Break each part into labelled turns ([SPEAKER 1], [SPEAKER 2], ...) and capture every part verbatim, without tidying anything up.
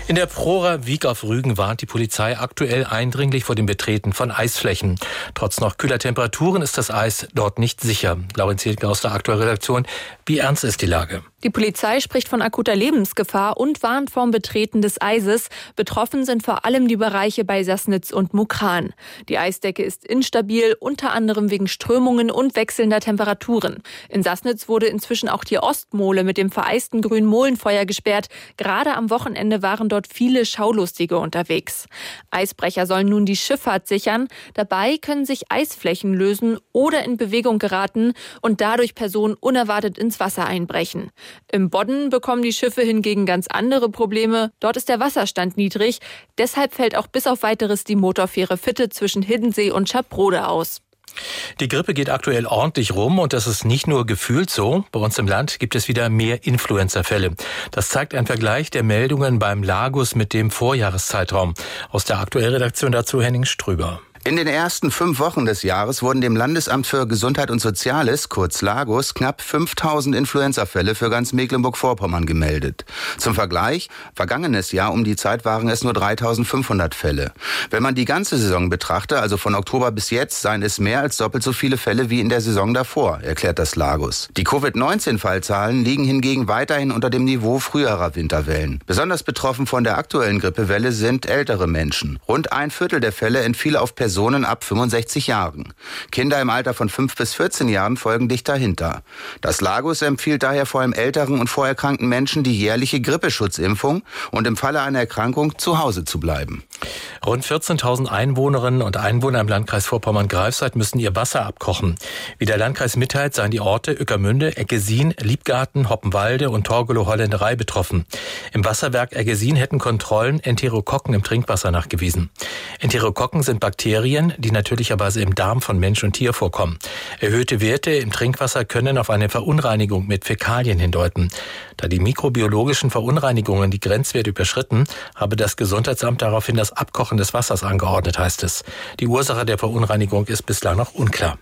[SPEAKER 1] In der Prorer Wiek auf Rügen warnt die Polizei aktuell eindringlich vor dem Betreten von Eisflächen. Trotz noch kühler Temperaturen ist das Eis dort nicht sicher. Laurin Zielke aus der Aktuellredaktion. Wie ernst ist die Lage?
[SPEAKER 2] Die Polizei spricht von akuter Lebensgefahr und warnt vorm Betreten des Eises. Betroffen sind vor allem die Bereiche bei Sassnitz und Mukran. Die Eisdecke ist instabil, unter anderem wegen Strömungen und wechselnder Temperaturen. In Sassnitz wurde inzwischen auch die Ostmole mit dem vereisten grünen Molenfeuer gesperrt. Gerade am Wochenende waren dort viele Schaulustige unterwegs. Eisbrecher sollen nun die Schifffahrt sichern. Dabei können sich Eisflächen lösen oder in Bewegung geraten und dadurch Personen unerwartet ins Wasser einbrechen. Im Bodden bekommen die Schiffe hingegen ganz andere Probleme. Dort ist der Wasserstand niedrig. Deshalb fällt auch bis auf Weiteres die Motorfähre Fitte zwischen Hiddensee und Schaprode aus.
[SPEAKER 1] Die Grippe geht aktuell ordentlich rum und das ist nicht nur gefühlt so. Bei uns im Land gibt es wieder mehr Influenza-Fälle. Das zeigt ein Vergleich der Meldungen beim Lagus mit dem Vorjahreszeitraum. Aus der Aktuellredaktion dazu Henning Strüber.
[SPEAKER 3] In den ersten fünf Wochen des Jahres wurden dem Landesamt für Gesundheit und Soziales, kurz Lagus, knapp fünftausend Influenza-Fälle für ganz Mecklenburg-Vorpommern gemeldet. Zum Vergleich, vergangenes Jahr um die Zeit waren es nur dreitausendfünfhundert Fälle. Wenn man die ganze Saison betrachte, also von Oktober bis jetzt, seien es mehr als doppelt so viele Fälle wie in der Saison davor, erklärt das Lagus. Die Covid neunzehn Fallzahlen liegen hingegen weiterhin unter dem Niveau früherer Winterwellen. Besonders betroffen von der aktuellen Grippewelle sind ältere Menschen. Rund ein Viertel der Fälle entfiel auf Personen Personen ab fünfundsechzig Jahren. Kinder im Alter von fünf bis vierzehn Jahren folgen dicht dahinter. Das Lagus empfiehlt daher vor allem älteren und vorerkrankten Menschen die jährliche Grippeschutzimpfung und im Falle einer Erkrankung zu Hause zu bleiben.
[SPEAKER 1] Rund vierzehntausend Einwohnerinnen und Einwohner im Landkreis Vorpommern-Greifswald müssen ihr Wasser abkochen. Wie der Landkreis mitteilt, seien die Orte Ueckermünde, Eggesin, Liebgarten, Hoppenwalde und Torgelow-Holländerei betroffen. Im Wasserwerk Eggesin hätten Kontrollen Enterokokken im Trinkwasser nachgewiesen. Enterokokken sind Bakterien, die natürlicherweise im Darm von Mensch und Tier vorkommen. Erhöhte Werte im Trinkwasser können auf eine Verunreinigung mit Fäkalien hindeuten. Da die mikrobiologischen Verunreinigungen die Grenzwerte überschritten, habe das Gesundheitsamt daraufhin das Abkochen des Wassers angeordnet, heißt es. Die Ursache der Verunreinigung ist bislang noch unklar.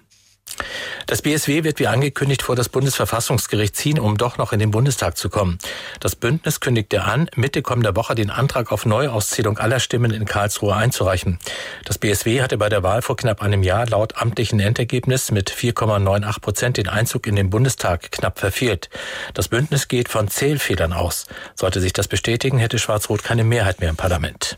[SPEAKER 1] Das B S W wird wie angekündigt vor das Bundesverfassungsgericht ziehen, um doch noch in den Bundestag zu kommen. Das Bündnis kündigte an, Mitte kommender Woche den Antrag auf Neuauszählung aller Stimmen in Karlsruhe einzureichen. Das B S W hatte bei der Wahl vor knapp einem Jahr laut amtlichen Endergebnis mit vier Komma acht Prozent den Einzug in den Bundestag knapp verfehlt. Das Bündnis geht von Zählfehlern aus. Sollte sich das bestätigen, hätte Schwarz-Rot keine Mehrheit mehr im Parlament.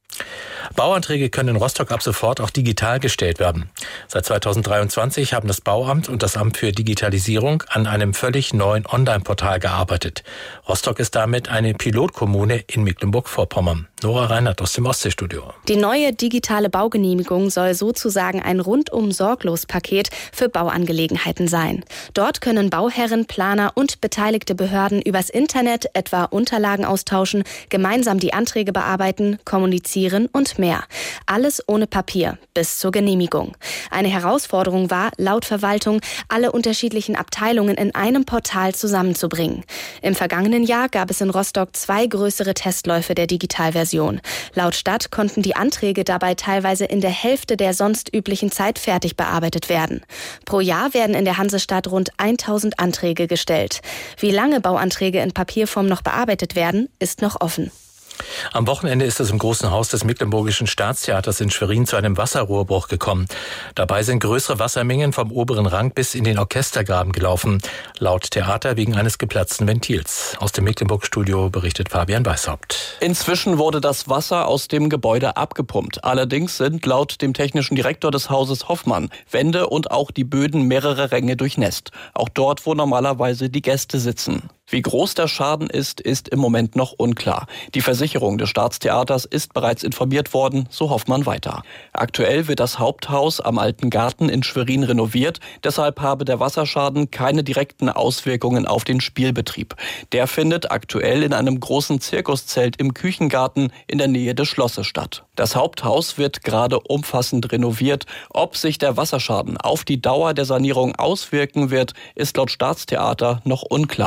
[SPEAKER 1] Bauanträge können in Rostock ab sofort auch digital gestellt werden. Seit zweitausenddreiundzwanzig haben das Bauamt und das Amt für Digitalisierung an einem völlig neuen Online-Portal gearbeitet. Rostock ist damit eine Pilotkommune in Mecklenburg-Vorpommern. Nora Reinhardt aus dem Ostseestudio.
[SPEAKER 4] Die neue digitale Baugenehmigung soll sozusagen ein Rundum-Sorglos-Paket für Bauangelegenheiten sein. Dort können Bauherren, Planer und beteiligte Behörden übers Internet etwa Unterlagen austauschen, gemeinsam die Anträge bearbeiten, kommunizieren und mehr. Alles ohne Papier bis zur Genehmigung. Eine Herausforderung war, laut Verwaltung, alle unterschiedlichen Abteilungen in einem Portal zusammenzubringen. Im vergangenen Jahr gab es in Rostock zwei größere Testläufe der Digitalversion. Laut Stadt konnten die Anträge dabei teilweise in der Hälfte der sonst üblichen Zeit fertig bearbeitet werden. Pro Jahr werden in der Hansestadt rund tausend Anträge gestellt. Wie lange Bauanträge in Papierform noch bearbeitet werden, ist noch offen.
[SPEAKER 1] Am Wochenende ist es im Großen Haus des Mecklenburgischen Staatstheaters in Schwerin zu einem Wasserrohrbruch gekommen. Dabei sind größere Wassermengen vom oberen Rang bis in den Orchestergraben gelaufen. Laut Theater wegen eines geplatzten Ventils. Aus dem Mecklenburg-Studio berichtet Fabian Weishaupt.
[SPEAKER 5] Inzwischen wurde das Wasser aus dem Gebäude abgepumpt. Allerdings sind laut dem technischen Direktor des Hauses Hoffmann Wände und auch die Böden mehrerer Ränge durchnässt. Auch dort, wo normalerweise die Gäste sitzen. Wie groß der Schaden ist, ist im Moment noch unklar. Die Versicherung des Staatstheaters ist bereits informiert worden, so Hoffmann weiter. Aktuell wird das Haupthaus am Alten Garten in Schwerin renoviert. Deshalb habe der Wasserschaden keine direkten Auswirkungen auf den Spielbetrieb. Der findet aktuell in einem großen Zirkuszelt im Küchengarten in der Nähe des Schlosses statt. Das Haupthaus wird gerade umfassend renoviert. Ob sich der Wasserschaden auf die Dauer der Sanierung auswirken wird, ist laut Staatstheater noch unklar.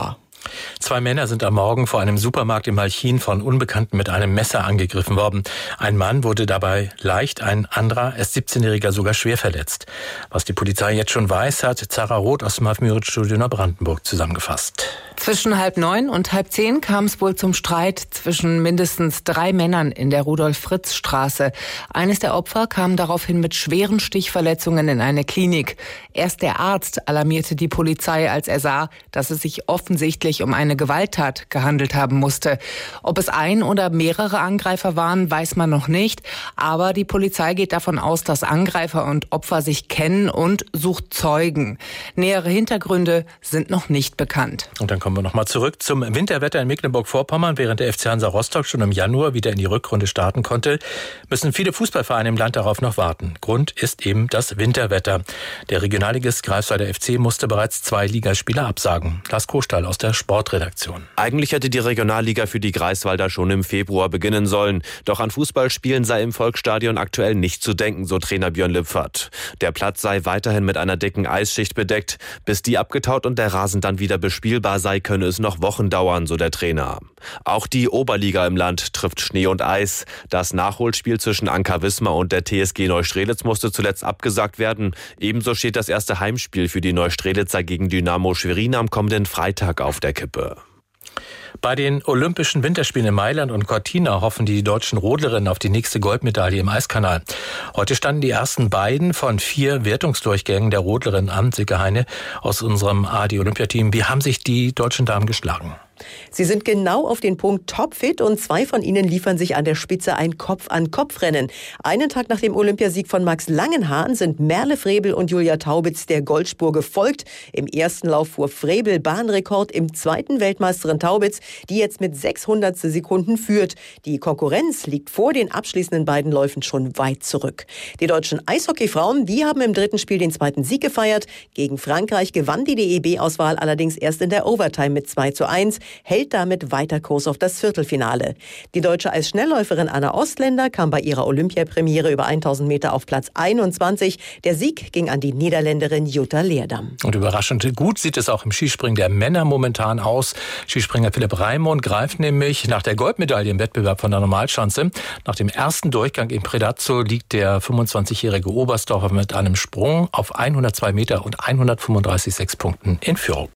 [SPEAKER 1] Zwei Männer sind am Morgen vor einem Supermarkt in Malchin von Unbekannten mit einem Messer angegriffen worden. Ein Mann wurde dabei leicht, ein anderer, erst siebzehnjähriger, sogar schwer verletzt. Was die Polizei jetzt schon weiß, hat Zara Roth aus dem Studio Neubrandenburg zusammengefasst.
[SPEAKER 6] Zwischen halb neun und halb zehn kam es wohl zum Streit zwischen mindestens drei Männern in der Rudolf-Fritz-Straße. Eines der Opfer kam daraufhin mit schweren Stichverletzungen in eine Klinik. Erst der Arzt alarmierte die Polizei, als er sah, dass es sich offensichtlich um eine Gewalttat gehandelt haben musste. Ob es ein oder mehrere Angreifer waren, weiß man noch nicht. Aber die Polizei geht davon aus, dass Angreifer und Opfer sich kennen und sucht Zeugen. Nähere Hintergründe sind noch nicht bekannt.
[SPEAKER 1] Und dann kommen wir nochmal zurück zum Winterwetter in Mecklenburg-Vorpommern. Während der F C Hansa Rostock schon im Januar wieder in die Rückrunde starten konnte, müssen viele Fußballvereine im Land darauf noch warten. Grund ist eben das Winterwetter. Der Regionalligist Greifswalder F C musste bereits zwei Ligaspiele absagen. Lars Kohlstall aus der Sportredaktion.
[SPEAKER 7] Eigentlich hätte die Regionalliga für die Greifswalder schon im Februar beginnen sollen. Doch an Fußballspielen sei im Volksstadion aktuell nicht zu denken, so Trainer Björn Lüpfert. Der Platz sei weiterhin mit einer dicken Eisschicht bedeckt. Bis die abgetaut und der Rasen dann wieder bespielbar sei, könne es noch Wochen dauern, so der Trainer. Auch die Oberliga im Land trifft Schnee und Eis. Das Nachholspiel zwischen Anker Wismar und der T S G Neustrelitz musste zuletzt abgesagt werden. Ebenso steht das erste Heimspiel für die Neustrelitzer gegen Dynamo Schwerin am kommenden Freitag auf der Kippe.
[SPEAKER 1] Bei den Olympischen Winterspielen in Mailand und Cortina hoffen die deutschen Rodlerinnen auf die nächste Goldmedaille im Eiskanal. Heute standen die ersten beiden von vier Wertungsdurchgängen der Rodlerinnen an. Silke Heine aus unserem A R D-Olympiateam. Wie haben sich die deutschen Damen geschlagen?
[SPEAKER 8] Sie sind genau auf den Punkt topfit und zwei von ihnen liefern sich an der Spitze ein Kopf-an-Kopf-Rennen. Einen Tag nach dem Olympiasieg von Max Langenhahn sind Merle Frebel und Julia Taubitz der Goldspur gefolgt. Im ersten Lauf fuhr Frebel Bahnrekord, im zweiten Weltmeisterin Taubitz, die jetzt mit sechshundert Sekunden führt. Die Konkurrenz liegt vor den abschließenden beiden Läufen schon weit zurück. Die deutschen Eishockeyfrauen, die haben im dritten Spiel den zweiten Sieg gefeiert. Gegen Frankreich gewann die D E B-Auswahl allerdings erst in der Overtime mit zwei zu eins. Hält damit weiter Kurs auf das Viertelfinale. Die deutsche Eisschnellläuferin Anna Ostländer kam bei ihrer Olympiapremiere über tausend Meter auf Platz einundzwanzig. Der Sieg ging an die Niederländerin Jutta Leerdam.
[SPEAKER 1] Und überraschend gut sieht es auch im Skispringen der Männer momentan aus. Skispringer Philipp Raimund greift nämlich nach der Goldmedaille im Wettbewerb von der Normalschanze. Nach dem ersten Durchgang in Predazzo liegt der fünfundzwanzigjährige Oberstdorfer mit einem Sprung auf hundertzwei Meter und hundertfünfunddreißig Komma sechs Punkten in Führung.